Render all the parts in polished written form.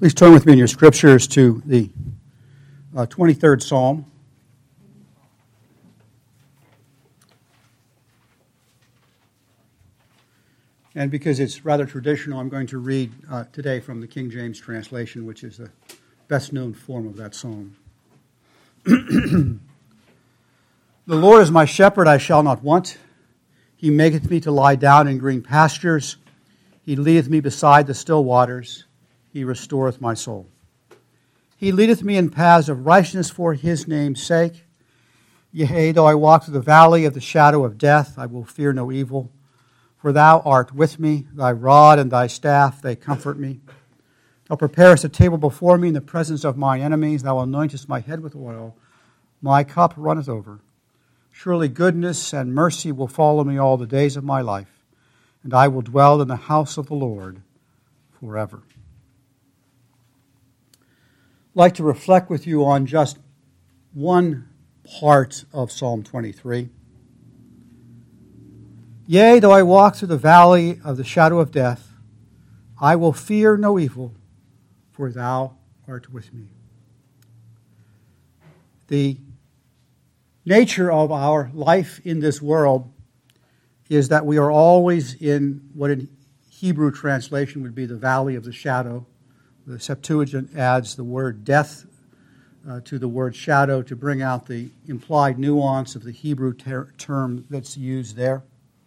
Please turn with me in your scriptures to the 23rd Psalm. And because it's rather traditional, I'm going to read today from the King James translation, which is the best-known form of that psalm. The Lord is my shepherd, I shall not want. He maketh me to lie down in green pastures. He leadeth me beside the still waters. He restoreth my soul. He leadeth me in paths of righteousness for his name's sake. Yea, though I walk through the valley of the shadow of death, I will fear no evil. For thou art with me, thy rod and thy staff, they comfort me. Thou preparest a table before me in the presence of mine enemies. Thou anointest my head with oil. My cup runneth over. Surely goodness and mercy will follow me all the days of my life, and I will dwell in the house of the Lord forever. I'd like to reflect with you on just one part of Psalm 23. Yea, though I walk through the valley of the shadow of death, I will fear no evil, for thou art with me. The nature of our life in this world is that we are always in what in Hebrew translation would be the valley of the shadow. The Septuagint adds the word death to the word shadow to bring out the implied nuance of the Hebrew term that's used there.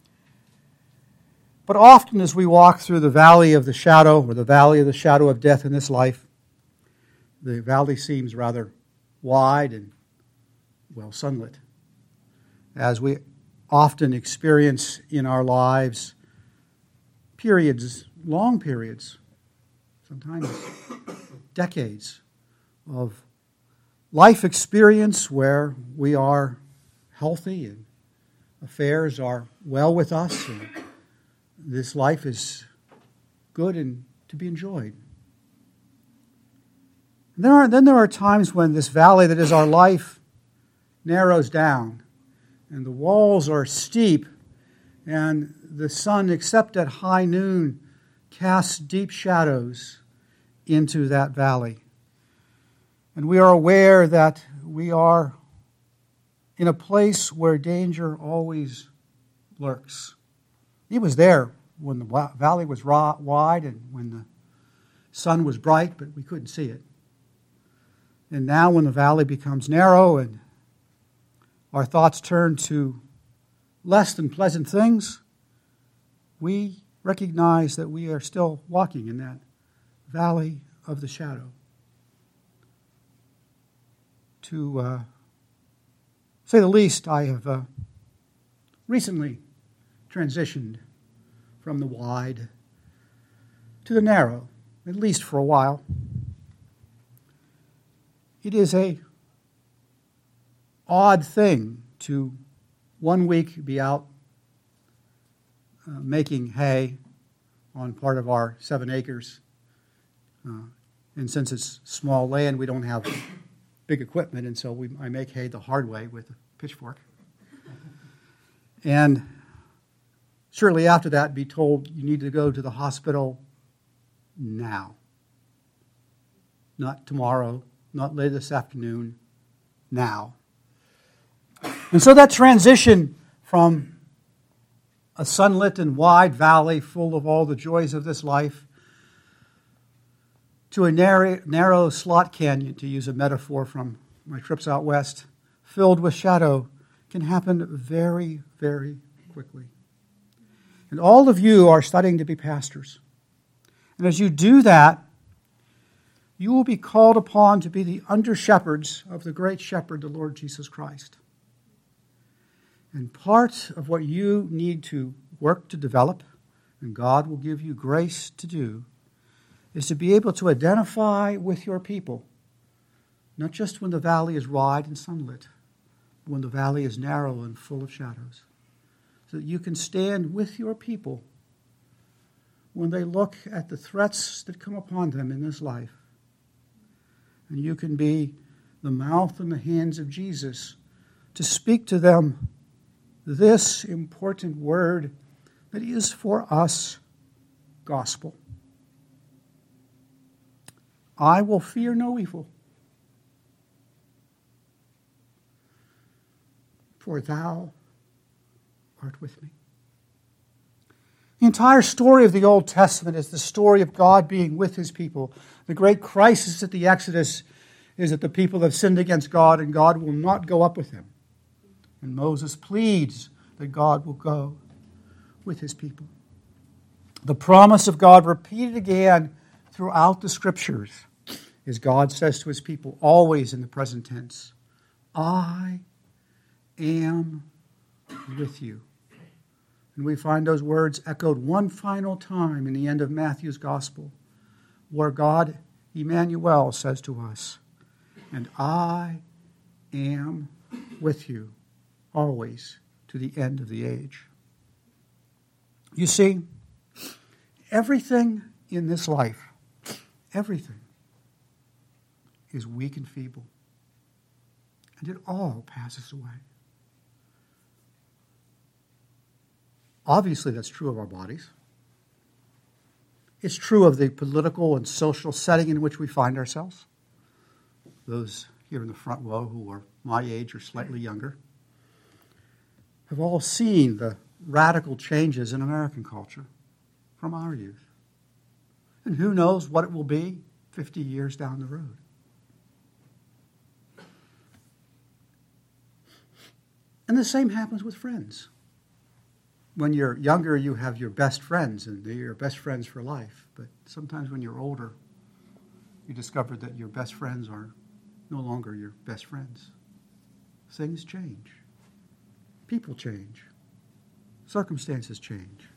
But often as we walk through the valley of the shadow, or the valley of the shadow of death in this life, the valley seems rather wide and well sunlit. As we often experience in our lives periods, long periods, sometimes decades of life experience where we are healthy and affairs are well with us and this life is good and to be enjoyed. Then there are times when this valley that is our life narrows down and the walls are steep and the sun, except at high noon, casts deep shadows into that valley. And we are aware that we are in a place where danger always lurks. It was there when the valley was wide and when the sun was bright, but we couldn't see it. And now when the valley becomes narrow and our thoughts turn to less than pleasant things, we recognize that we are still walking in that valley of the shadow. To say the least, I have recently transitioned from the wide to the narrow, at least for a while. It is a odd thing to 1 week be out making hay on part of our 7 acres. And since it's small land, we don't have big equipment, and so I make hay the hard way with a pitchfork. And shortly after that, be told you need to go to the hospital now. Not tomorrow, not later this afternoon, now. And so that transition from a sunlit and wide valley full of all the joys of this life to a narrow slot canyon, to use a metaphor from my trips out west, filled with shadow, can happen very, very quickly. And all of you are studying to be pastors. And as you do that, you will be called upon to be the under-shepherds of the great shepherd, the Lord Jesus Christ. And part of what you need to work to develop, and God will give you grace to do, is to be able to identify with your people, not just when the valley is wide and sunlit, but when the valley is narrow and full of shadows, so that you can stand with your people when they look at the threats that come upon them in this life. And you can be the mouth and the hands of Jesus to speak to them this important word that is for us gospel. I will fear no evil. For thou art with me. The entire story of the Old Testament is the story of God being with his people. The great crisis at the Exodus is that the people have sinned against God and God will not go up with them. And Moses pleads that God will go with his people. The promise of God repeated again throughout the Scriptures is God says to his people, always in the present tense, I am with you. And we find those words echoed one final time in the end of Matthew's Gospel, where God, Emmanuel, says to us, and I am with you always to the end of the age. You see, everything in this life, everything is weak and feeble, and it all passes away. Obviously, that's true of our bodies. It's true of the political and social setting in which we find ourselves. Those here in the front row who are my age or slightly younger have all seen the radical changes in American culture from our youth. And who knows what it will be 50 years down the road. And the same happens with friends. When you're younger, you have your best friends, and they're your best friends for life. But sometimes when you're older, you discover that your best friends are no longer your best friends. Things change. People change. Circumstances change.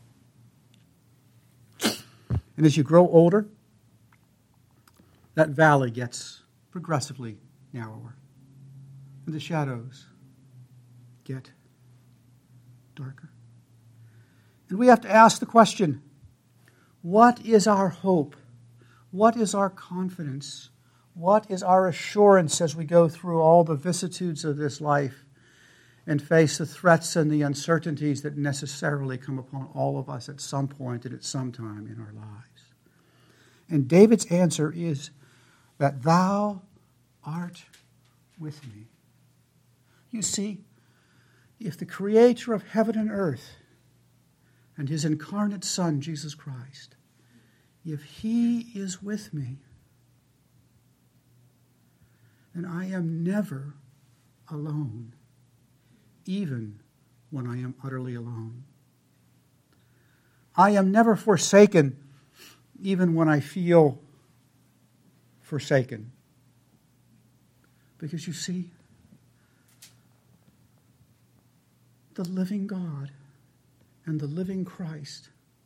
And as you grow older, that valley gets progressively narrower. And the shadows get darker. And we have to ask the question, what is our hope? What is our confidence? What is our assurance as we go through all the vicissitudes of this life and face the threats and the uncertainties that necessarily come upon all of us at some point and at some time in our lives? And David's answer is that thou art with me. You see, if the creator of heaven and earth and his incarnate Son, Jesus Christ, if he is with me, then I am never alone, even when I am utterly alone. I am never forsaken, even when I feel forsaken. Because you see, the living God and the living Christ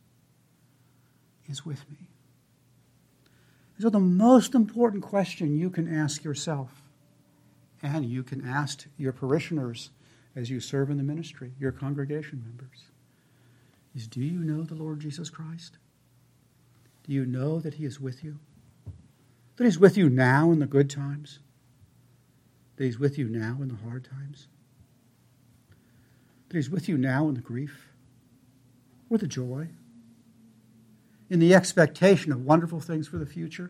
is with me. So the most important question you can ask yourself, and you can ask your parishioners as you serve in the ministry, your congregation members, is, do you know the Lord Jesus Christ? Do you know that he is with you? That he's with you now in the good times? That he's with you now in the hard times? That he's with you now in the grief or the joy? In the expectation of wonderful things for the future?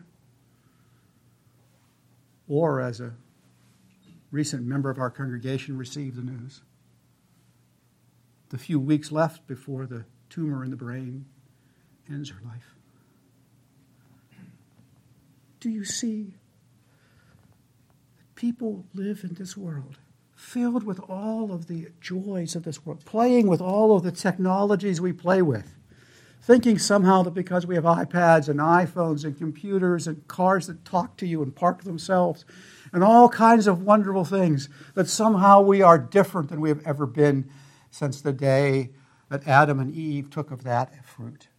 Or, as a recent member of our congregation received the news, the few weeks left before the tumor in the brain ends her life. Do you see that people live in this world filled with all of the joys of this world, playing with all of the technologies we play with, thinking somehow that because we have iPads and iPhones and computers and cars that talk to you and park themselves and all kinds of wonderful things, that somehow we are different than we have ever been since the day that Adam and Eve took of that fruit.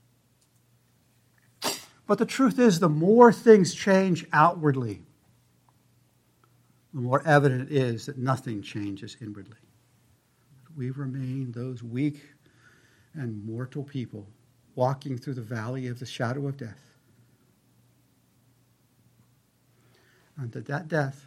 But the truth is, the more things change outwardly, the more evident it is that nothing changes inwardly. We remain those weak and mortal people walking through the valley of the shadow of death. And that death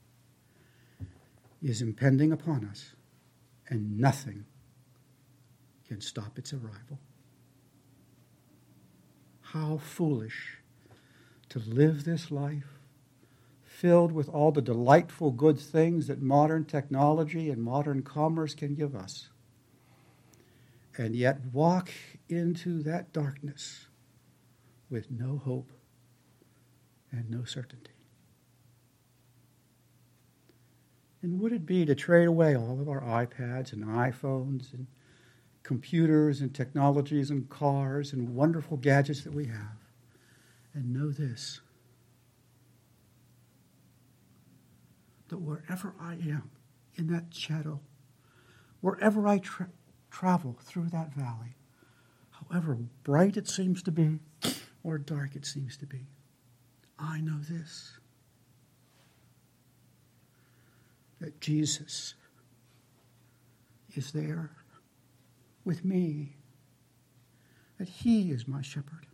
is impending upon us, and nothing can stop its arrival. How foolish to live this life filled with all the delightful good things that modern technology and modern commerce can give us, and yet walk into that darkness with no hope and no certainty? And would it be to trade away all of our iPads and iPhones and computers and technologies and cars and wonderful gadgets that we have, and know this, that wherever I am in that shadow, wherever I travel through that valley, however bright it seems to be or dark it seems to be, I know this, that Jesus is there with me, that he is my shepherd,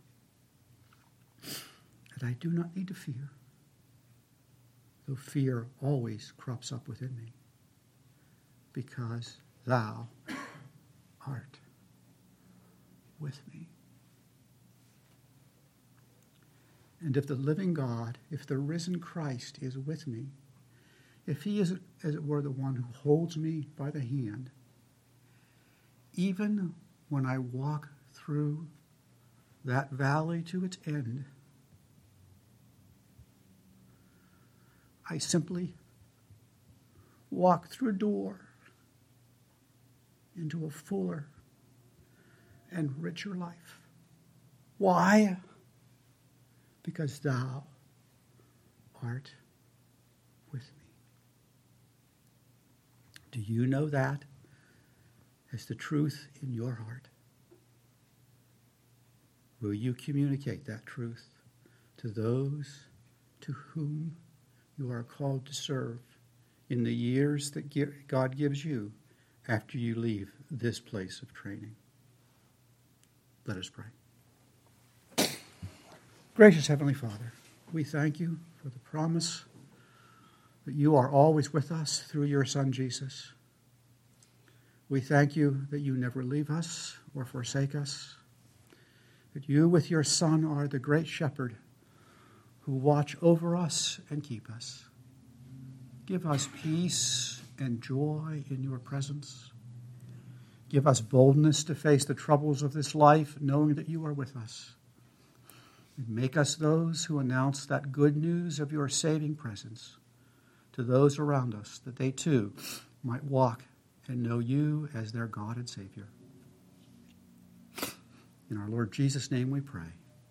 that I do not need to fear, though fear always crops up within me, because thou art with me. And if the living God, if the risen Christ is with me, if he is, as it were, the one who holds me by the hand, even when I walk through that valley to its end, I simply walk through a door into a fuller and richer life. Why? Because thou art with me. Do you know that as the truth in your heart? Will you communicate that truth to those to whom you are called to serve in the years that God gives you after you leave this place of training? Let us pray. Gracious Heavenly Father, we thank you for the promise that you are always with us through your Son, Jesus. We thank you that you never leave us or forsake us, that you with your Son are the great shepherd who watch over us and keep us. Give us peace and joy in your presence. Give us boldness to face the troubles of this life, knowing that you are with us. And make us those who announce that good news of your saving presence to those around us, that they too might walk and know you as their God and Savior. In our Lord Jesus' name we pray.